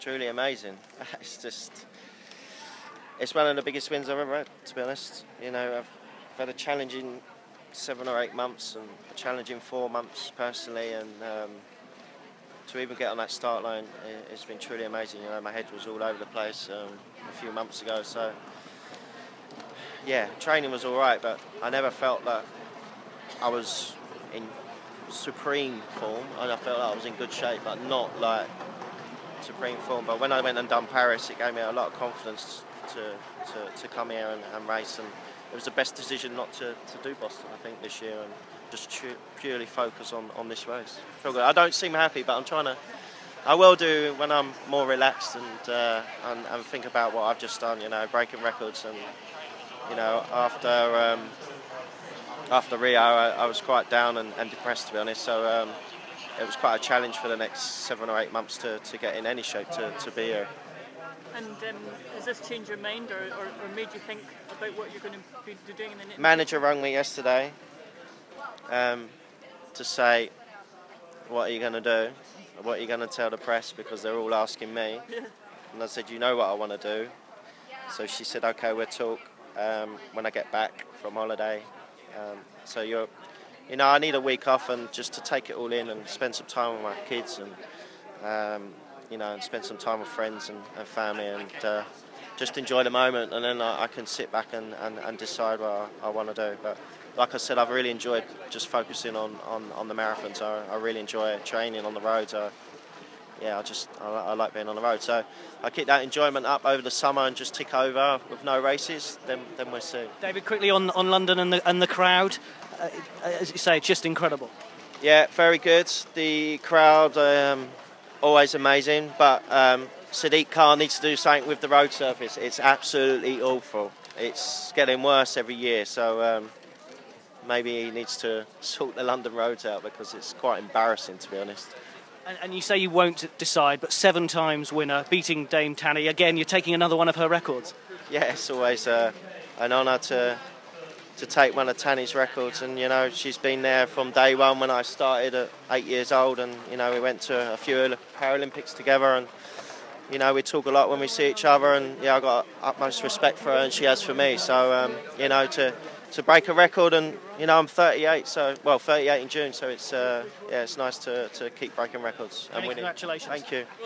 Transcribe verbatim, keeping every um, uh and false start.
Truly amazing. It's just, it's one of the biggest wins I've ever had, to be honest. You know, I've, I've had a challenging seven or eight months and a challenging four months personally, and um, to even get on that start line, it, it's been truly amazing. You know, my head was all over the place um, a few months ago, so yeah, training was all right, but I never felt that I was in supreme form. I felt like I was in good shape, but not like supreme form. But when I went and done Paris, it gave me a lot of confidence to to, to come here and, and race, and it was the best decision not to, to do Boston, I think, this year, and just pu- purely focus on, on this race. I feel good. I don't seem happy, but I'm trying to. I will do when I'm more relaxed and, uh, and and think about what I've just done. You know, breaking records, and you know, after um, after Rio, I, I was quite down and, and depressed, to be honest. So um, it was quite a challenge for the next seven or eight months to, to get in any shape to, to be here. And um, has this changed your mind, or, or, or made you think about what you're going to be doing in the next? Manager rang me yesterday um, to say, what are you going to do? What are you going to tell the press? Because they're all asking me. Yeah. And I said, you know what I want to do. So she said, okay, we'll talk um, when I get back from holiday. Um, so you're, you know, I need a week off and just to take it all in and spend some time with my kids and, um, you know, and spend some time with friends and, and family and uh, just enjoy the moment. And then I, I can sit back and, and, and decide what I, I want to do. But like I said, I've really enjoyed just focusing on, on, on the marathons. I, I really enjoy training on the roads. I, yeah, I just I, I like being on the road. So I keep that enjoyment up over the summer and just tick over with no races. Then then we'll see. David, quickly on, on London and the and the crowd, uh, as you say, it's just incredible. Yeah, very good. The crowd um, always amazing, but um, Sadiq Khan needs to do something with the road surface. It's absolutely awful. It's getting worse every year. So um, maybe he needs to sort the London roads out because it's quite embarrassing, to be honest. And, and you say you won't decide, but seven times winner, beating Dame Tanni. Again, you're taking another one of her records. Yeah, it's always uh, an honour to to take one of Tanni's records, and you know she's been there from day one when I started at eight years old, and you know we went to a few Paralympics together, and you know we talk a lot when we see each other, and yeah, I got utmost respect for her, and she has for me. So um, you know to. to break a record, and you know I'm thirty-eight, so well thirty-eight in June, so it's uh, yeah it's nice to, to keep breaking records and Many winning. congratulations. Thank you.